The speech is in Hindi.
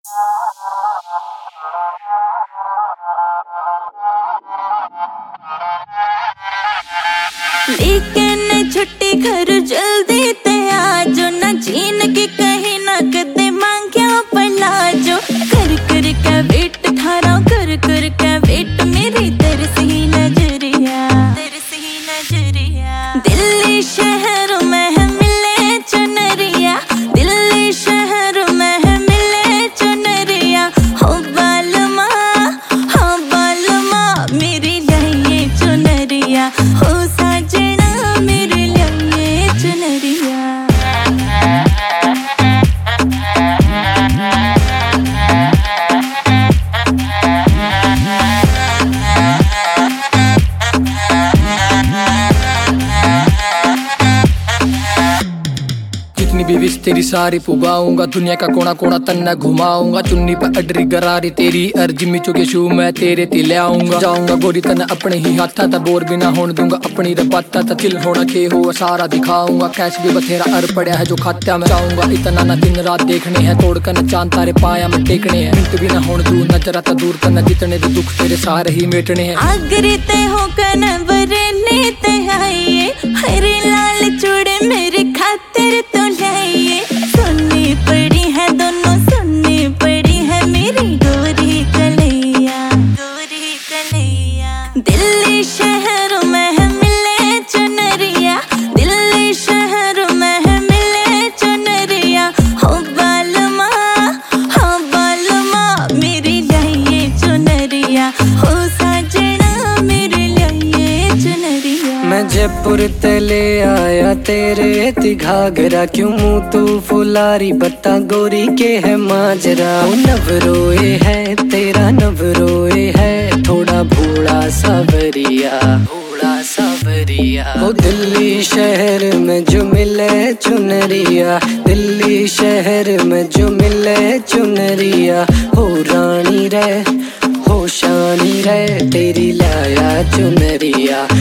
लेकिन छुट्टी घर जल्दी ते आजो ना जीन की कहीं ना कदे मांग्या पलाजो कर कर के वेट थारा कर कर के वेट मेरी तरसी नजरिया दिल्ली शहर में है मिले चुनरिया दिल्ली शहर में है मिले चुनरिया हो बालमा मेरी लिए चुनरिया हो साजना मेरे लिए चुनरिया। जितनी भी विश तेरी सारी पुगाऊंगा, दुनिया का कोना कोना तन्ना घुमाऊंगा, चुन्नी पर अडरी गरारी तेरी अर्जी मिचो के शू मैं तेरे ते ले आऊंगा। जाऊंगा गोरी तन अपने ही हाथा ता बोर भी ना होने दूंगा, अपनी रबाता ता दिल होना खे हो सारा दिखाऊंगा। कैश भी बथेरा अर पड़ा है जो खाता मैं चाहूंगा, इतना ना दिन रात देखने हैं तोड़ कर न चांद तारे पाया में टेकने हैं। मिनट भी ना होने दूर नजरा ता दूर करना, जितने भी दुख तेरे सारे ही मेटने हैं। आगरे ते हो कन बरने ते आइए हरे लाल चूड़े मेरे खातिर तो लाइए। सुननी पड़ी है दोनों सुननी पड़ी है मेरी गोरी कलैया दिल्ली शहर में है मिले चुनरिया दिल्ली शहर में है मिले चुनरिया हो बालमा मेरी लिए चुनरिया हो साजना मेरे लिए चुनरिया। मैं जयपुर तले आया तेरे ती घाघरा, क्यों मुँह तू फुलारी बता गोरी के है माजरा। नवरोए है तेरा नवरोए है थोड़ा भोला सावरिया वो दिल्ली शहर में जो मिले चुनरिया दिल्ली शहर में जो मिले चुनरिया हो रानी रे हो शानी रे तेरी लाया चुनरिया।